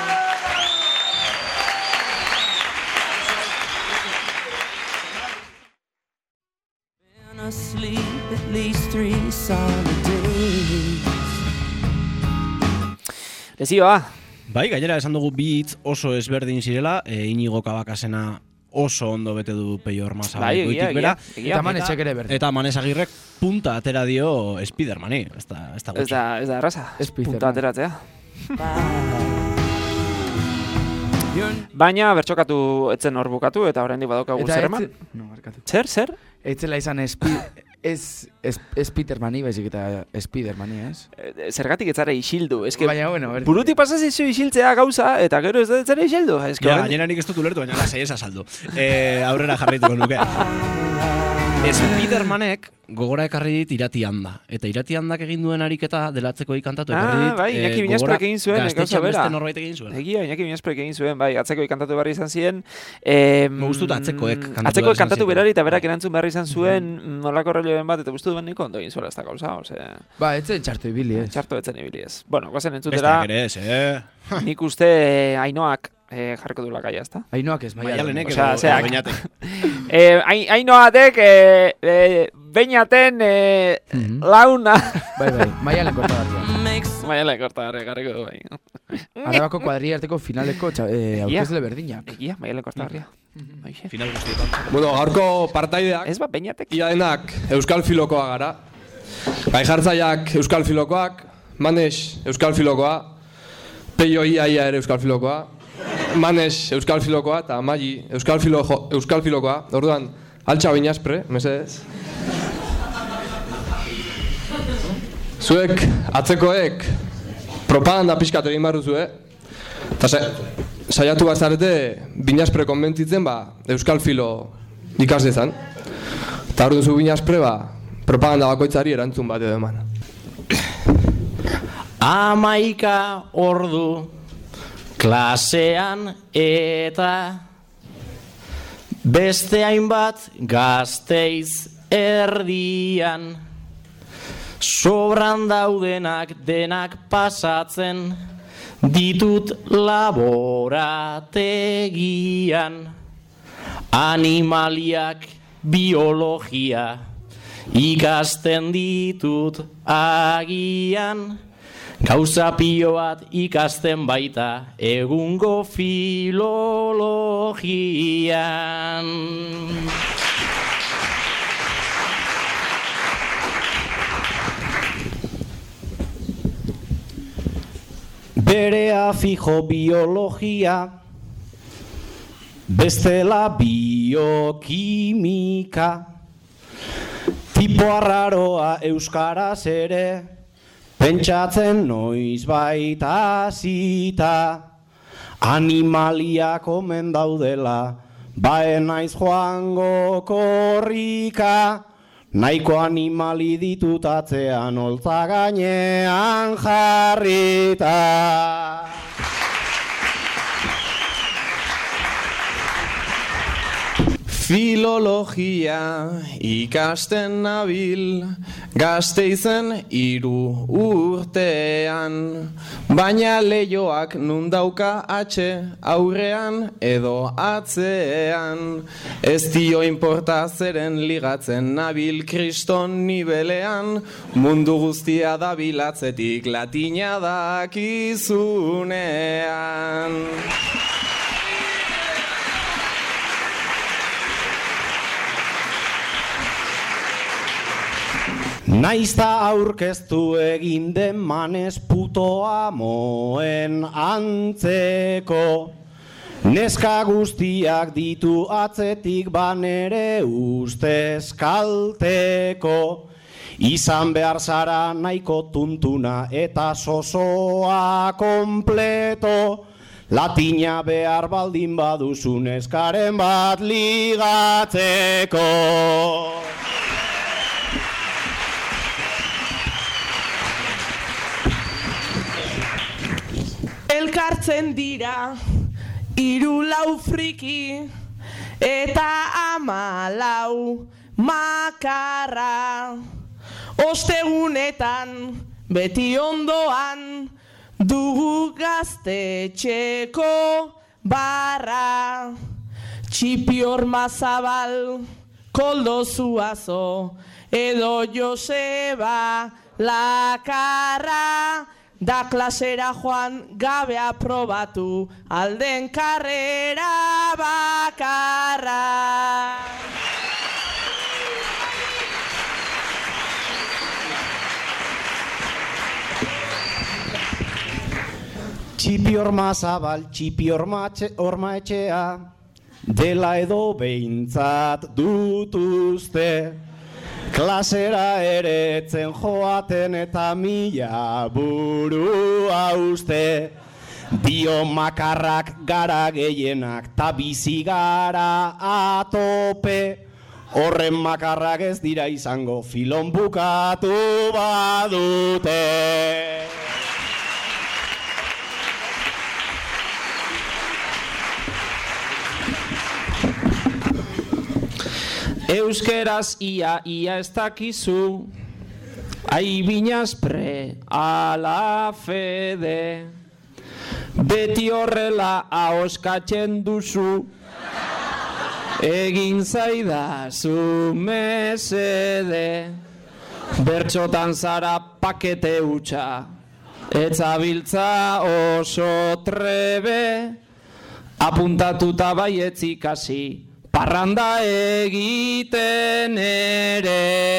Asleep at least three solid days. Lezioa. Bai, gainera esan dugu bi hitz oso ezberdin zirela, e, Inigo Kabakasena oso ondo bete du Peio Ormaza bai, goitik bera. Eta Manesek ere berdin. Eta Manes Agirrek punta atera dio Spidermani. Ez da, ez da Ez da, ez da erraza. Punta ateratzea. Baina bertxokatu etzen hor bukatu eta oraindik badaukagu zer eman. No, markatu. Zer, zer? Etzela izan espi... Ez, ez, ez Petermani, baizik eta Spidermani, ez? Zergatik ez zara isildu, eske baina, bueno, ber... burutik pasazizu isiltzea gauza, eta gero ez da ez zara isildu. Eske ja, gainera nik ez dut ulertu, baina lasai ez azaldu. E, aurrera jarraituko nuke. Spidermanek gogora ekarri dit Irati Handa. Eta Irati Handak egin duen ariketa delatzeko ikantatu ekarri dit. Ah, bai, Iñaki Binasprak egin zuen, gauza bera. Beste norbait egin zuen. Egia, Iñaki Binasprak egin zuen, bai, atzeko ikantatu berri izan ziren. Eh, Me gustut atzekoek kantatu. Atzekoek kantatu berari eta berak erantzun berri izan zuen, nolako relioen bat, eta guztu duen niko ondo egin zuela ez da gauza, ose... Ba, etzen txarto ibili ez. Txarto etzen ibili ez. Bueno, guazen entzutera... Besteak ere ez, eh? Nik uste Ainoak eh, jarriko duela gaia, ezta? Ainoak ez, Maialenek edo Beñatek. eh, Ainoatek eh, eh, Beñaten eh, mm-hmm. launa... Bai, bai, Maialen kortagarria. Maialen kortagarria, garriko du, bai. Arabako kuadrilla arteko finaleko eh, aurkezle berdinak. Egia, Maialen kortagarria. Final guztietan. Bueno, gaurko partaideak... Ez bat, Beñatek. Ia denak Euskal Filokoa gara. Gai jartzaiak Euskal Filokoak, Manes Euskal Filokoa, Peio ia ia ere Euskal Filokoa, Manes Euskal Filokoa eta Magi Euskal, Filoko, Euskal Filokoa. Orduan, altxa Binaspre, mesedez. Zuek, atzekoek, propaganda pixkat egin barru zue, eta saiatu bazarete Binaspre konbentzitzen ba, Euskal Filo ikas dezan. Eta orduan zu Binaspre ba, propaganda bakoitzari erantzun bat edo eman. Amaika ordu klasean eta beste hainbat Gasteiz erdian. Sobran daudenak denak pasatzen ditut laborategian. Animaliak biologia ikasten ditut agian. Gauza pilo bat ikasten baita egungo filologian. Berea fijo biologia, bestela biokimika. Tipo arraroa euskaraz ere, pentsatzen noiz baita zita. Animaliak omen daudela, baen naiz joango korrika. Naiko animali ditut atzean holtza gainean jarrita. Filologia ikasten nabil Gasteizen hiru urtean, baina leioak nun dauka atxe aurrean edo atzean. Ez dio inporta zeren ligatzen nabil kriston nibelean, mundu guztia dabilatzetik latina dakizunean. Naizta aurkeztu egin den Manes puto amoen antzeko, neska guztiak ditu atzetik banere ustez kalteko. Izan behar zara nahiko tuntuna eta sosoa kompleto, Latina behar baldin baduzun eskaren bat ligatzeko. Elkartzen dira hiru lau friki eta hamalau makarra. Ostegunetan beti ondoan dugu gaztetxeko barra. Txipior Mazabal, Koldo Zuazo edo Joseba Lakarra. Da klasera joan gabe aprobatu alden karrera bakarra. Txipi horma zabal, txipi horma etxea, dela edo behintzat dutuzte. Klasera eretzen joaten eta mila burua uste. Dio makarrak gara gehienak ta bizi gara atope. Horren makarrak ez dira izango filon bukatu badute. Euskeraz ia, ia ez dakizu, aibiñaz pre, ala fede. Beti horrela ahoskatzen duzu, egin zaidazu mesede. Bertxotan zara pakete hutsa, etzabiltza oso trebe. Apuntatuta baietz ikasi, parranda egiten ere.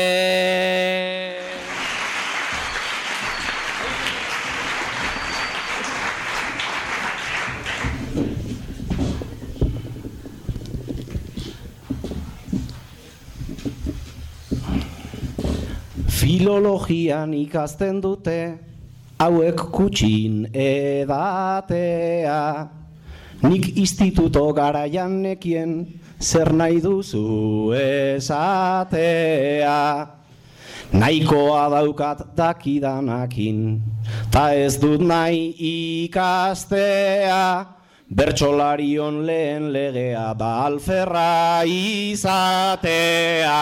Filologian ikasten dute, hauek kutxin edatea. Nik instituto garaian nekien, zer nahi duzu esatea. Nahikoa daukat dakidanakin, ta ez dut nahi ikastea. Bertsolarion lehen legea da alferra izatea.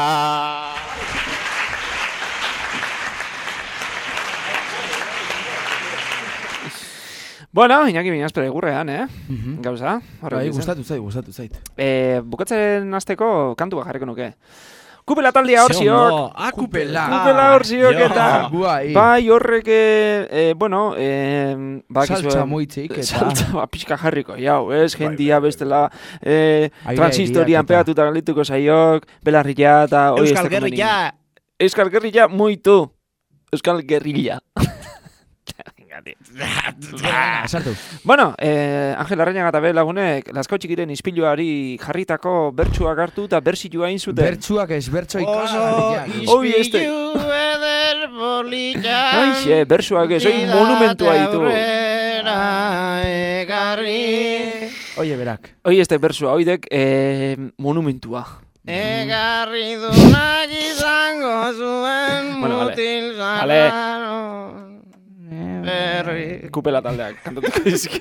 Bueno, Iñaki Miñaspre egurrean, eh? Mhm. Gauza. Bai, gustatu zait, gustatu zait. Eh, bukatzen hasteko kantu bat jarriko nuke. Kupela taldea hor ziok. Ah, kupela. Kupela hor ziok eta... Guai. Bai, horrek, eh, bueno... Eh, Saltza moitzik eta... Saltza pixka jarriko, jau, ez? Jendia bestela... Eh, transistorian pegatuta galituko zaiok, belarrilla eta... Euskal Gerrilla! Euskal Gerrilla, moitu. Euskal Gerrilla. Bueno, eh, Angel Arrañaga eta be lagunek Laskau Txikiren ispiluari jarritako bertsuak hartu eta bertsioa egin zuten. Bertsuak ez, bertsoik. Oso ispilu eder politak. Aixe, bertsuak ez, oin monumentua ditu. Oie, berak. Oie, este bertsua, oidek eh, monumentua. Egarri dunak izango zuen mutil zarraro. Berri. Kupela taldeak kantatuko dizki.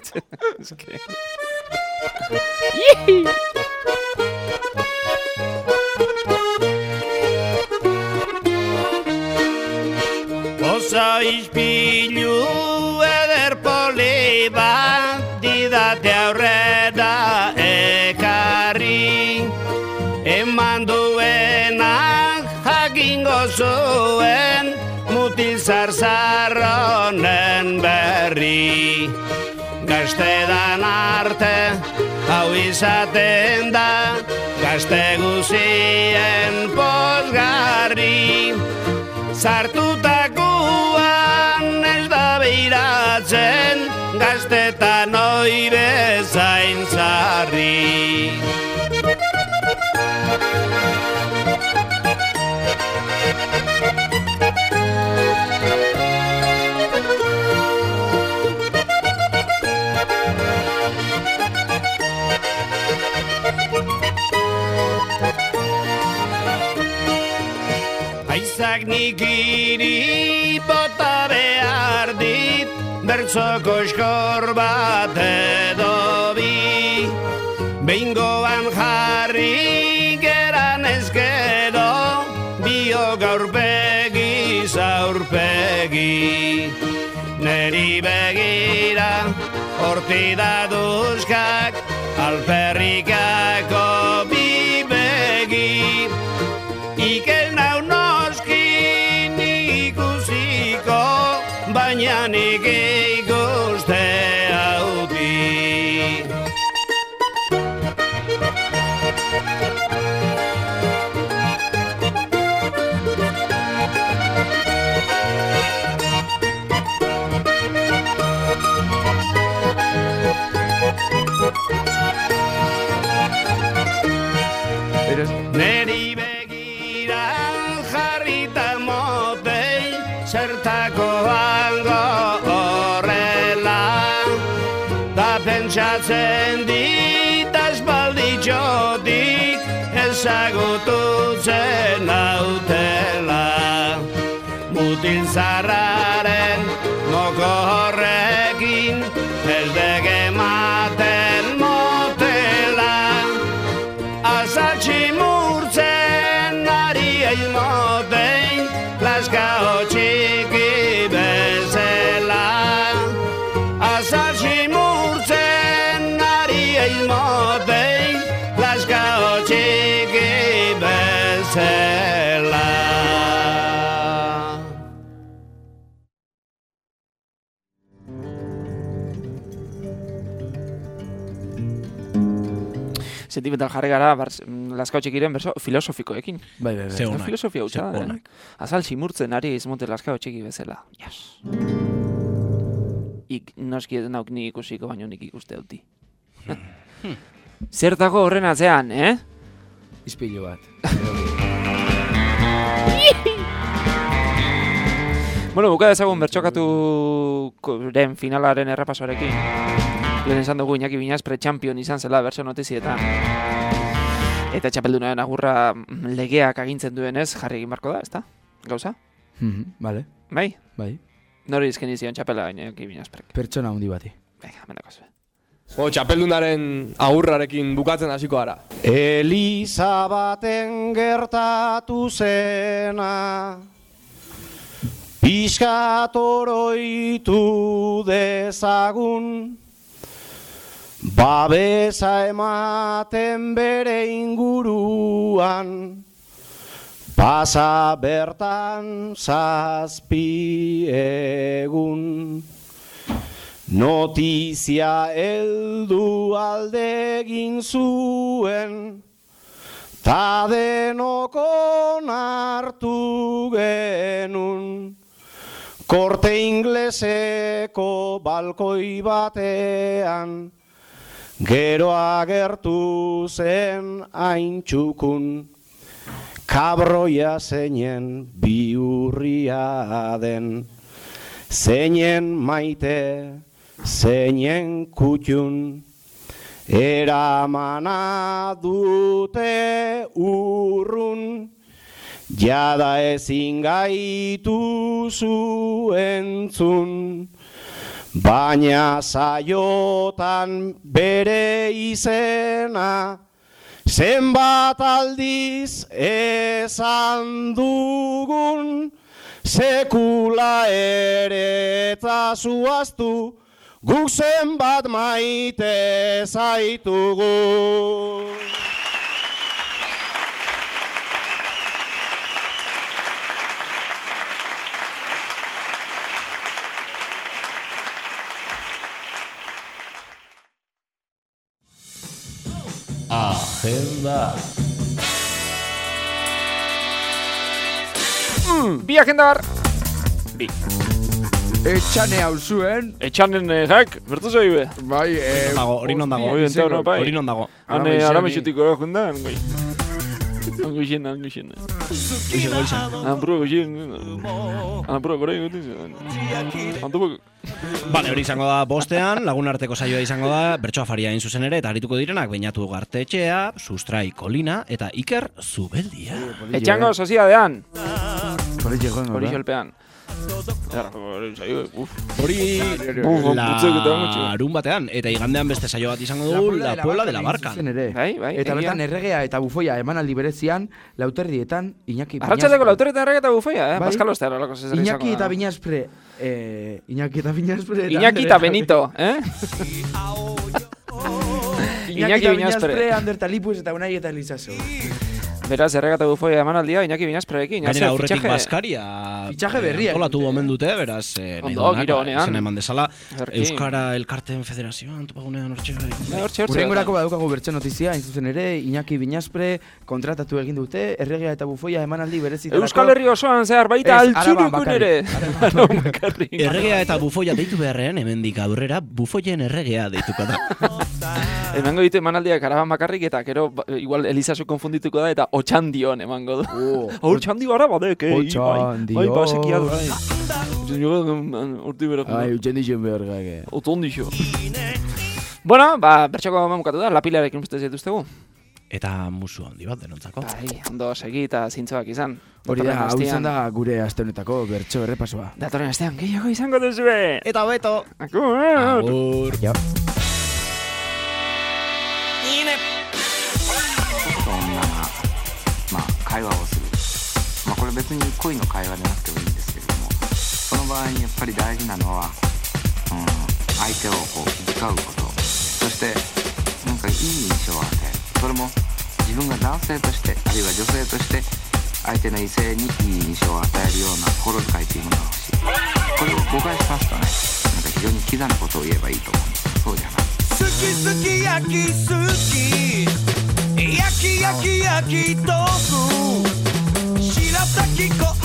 Oso ispilu eder poli bat didate aurrera ekarri. Eman duenak jakingo zuen mutil zarzarronen berri. Gaztedan arte hau izaten da, gazte guzien pozgarri. Zartutakoan ez da beiratzen, gaztetan oi bezain zarri. Aizak nik iri bota behar dit, bertzoko eskor bat edo bi. Behingoan jarri geran ezkero, biok aurpegi zaurpegi. Neri begira, horti da duzkak, alperrikako bi begi. Ikel nau noski nik ikusiko, baina nik ikuste hauti. Neri begiran jarrita motei, zertako hango horrela. Da pentsatzen dit aspalditxotik, ezagututzen nautela. Mutil zarraren moko horrekin, ez degematen motela. Azaltxi murtzen ari eilmotein, laskao txiki bezala. Azaltxi murtzen ari eilmotein, laskao txiki bezala. Sentimental jarri gara, laskao txikiren berso filosofikoekin. Bai, bai, bai. Ze onak. Filosofia hutsa da, eh? Azal simurtzen ari izmote laskao txiki bezala. Yes. Ik noski ez nauk nik ikusiko, baino nik ikuste duti. Zertako horren atzean, eh? Izpilu bat. Bueno, buka dezagun bertxokaturen finalaren errepasoarekin. Lehen esan dugu Iñaki Biñaspre champion izan zela bertso notizietan. Eta txapeldunaren agurra legeak agintzen duenez jarri egin barko da, ezta? Gauza? Mhm, vale. Bai? Bai. Nori izken izion txapela Iñaki Biñasprek. Pertsona handi bati. Venga, menako zuen. O, txapeldunaren agurrarekin bukatzen hasiko gara. Eliza baten gertatu zena, pixkat oroitu dezagun, babesa ematen bere inguruan, pasa bertan zazpi egun. Notizia heldu aldegin zuen, ta denok onartu genun. Korte ingleseko balkoi batean, gero agertu zen haintxukun, kabroia zeinen bihurria den, zeinen maite, zeinen kutxun, eramana dute urrun, jada ezin gaitu zuentzun. Baina saiotan bere izena, zenbat aldiz esan dugun, sekula ere eta zuaztu, guk zenbat maite zaitugu. Agenda. Mm, bi agenda bar. Bi. Etxane hau zuen. Etxanen jak, bertu zoi be. Bai, eh... Hori non dago, hori non dago. Hori non dago. Hane aramexutiko jundan, goi. Ango xen, ango xen. Anpuro goxen. Anpuro gorei goten. Antupo... Bale, hori izango da bostean, lagunarteko saioa izango da, bertso afaria hain zuzen ere, eta arituko direnak, Beñatu Gartetxea, Sustrai Kolina, eta Iker Zubeldia. Etxango soziadean. Hori jegoen, Hori jolpean. Hori larun batean, eta igandean beste saio bat izango dugu La Puebla de la Barca. Bai, bai. Eta bertan erregea eta bufoia emanaldi berezian, lauterrietan, Iñaki Arratxaldeko lauterrietan erregea eta bufoia, eh? Pascal Oster, horako zezer izango. Iñaki eta Biñaspre, eh, Iñaki eta Biñaspre... Iñaki eta Benito, eh? Iñaki eta Biñaspre, Ander Talipus eta Unai eta Elizaso. Beraz, errega eta bufoia emanaldia Iñaki Biñasprerekin. Gainera aurretik Baskaria fitxaje berriak antolatu omen dute, beraz, eh, nahi Ondo, giro duenak, honean. izena eman dezala, Euskara Elkarteen Federazioan, topagunean hortxe bai. Hortxe, hortxe. Urrengorako badukagu bertxe notizia, hain zuzen ere, Iñaki Biñaspre kontratatu egin dute, erregea eta bufoia emanaldi berezitarako. Euskal Herri osoan zehar baita altxurukun ere. Erregea eta bufoia deitu beharrean, hemendik aurrera, bufoien erregea deituko da. Emango ditu emanaldiak araban bakarrik eta gero igual Elizaso konfundituko da eta otxandion emango du. Otxandio ara badek, eh? Otxandio. Bai, basekia da. Urti berak. Ai, utxandixen behar gage. Otondixo. Bueno, ba, bertxoko memukatu da, lapilarekin ustez dituztegu. Eta musu handi bat denontzako. Bai, ondo segi eta zintzoak izan. Hori da, hau izan da gure aste honetako bertso errepasoa. Datorren astean gehiago izango duzue. Eta beto. Agur. Agur. Ja. まあ、会話をする、まあ、これ別に恋の会話でなくてもいいんですけれども、その場合にやっぱり大事なのは、うん、相手をこう気遣うこと、そしてなんかいい印象を与える、それも自分が男性としてあるいは女性として相手の異性にいい印象を与えるような心遣いというものが欲しい。これを誤解しますとね、なんか非常にキザなことを言えばいいと思うんです。そうじゃない。好き好き焼き好き焼き焼き焼き豆腐白滝粉